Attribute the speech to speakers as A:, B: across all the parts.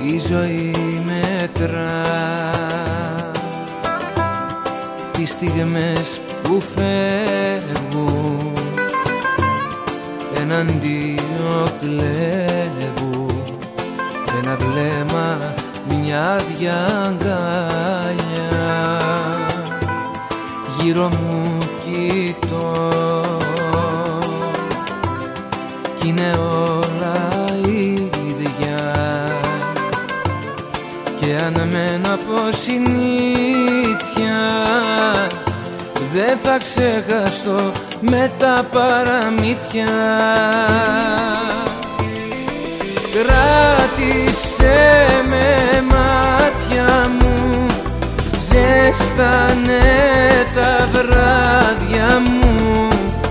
A: Η ζωή μετρά τις στιγμές που φεύγουν, έναν δύο κλέβουν, ένα βλέμμα, μια διαγκάλια. Γύρω μου κοιτώ κι είναι όλα ίδια, και αν μένω από συνήθεια δεν θα ξεχαστώ με τα παραμύθια. Κράτησε με μάτια μου, ζέστανε τα βράδια μου,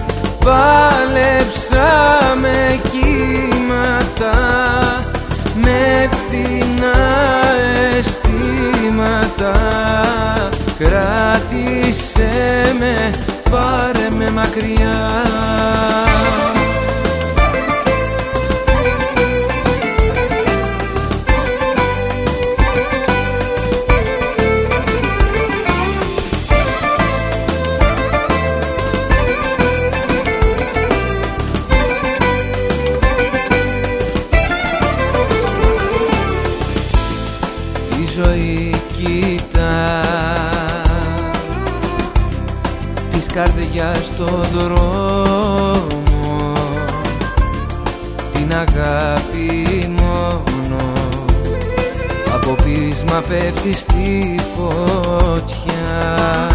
A: πάλεψα με κύματα, με φθηνά αισθήματα. Κράτησε με, πάρε με μακριά. Η ζωή κοιτά της καρδιάς στο δρόμο, την αγάπη μόνο από πείσμα πέφτει στη φωτιά.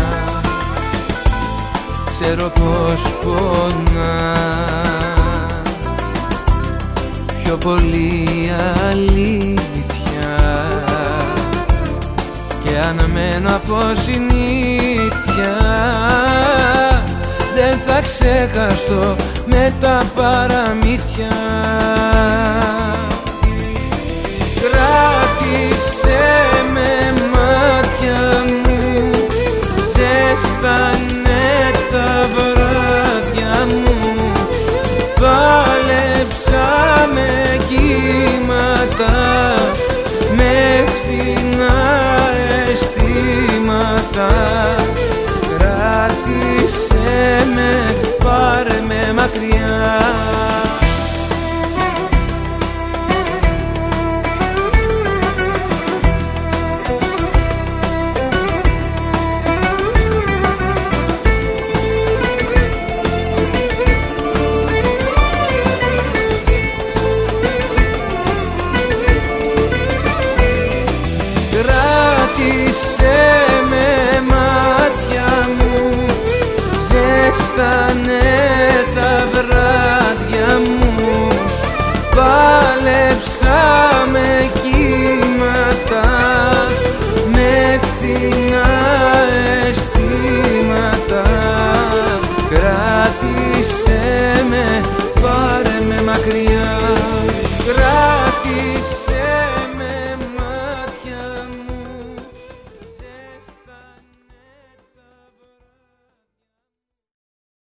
A: Ξέρω πως πονά πιο πολύ αλήθεια, και αν μένω από συνήθεια δεν θα ξεχαστώ με τα παραμύθια. Κράτησε με μάτια μου, ζέστανε τα βράδια μου, πάλεψα με κύματα, με φθηνά αισθήματα. Κράτησε με, πάρε με μακριά.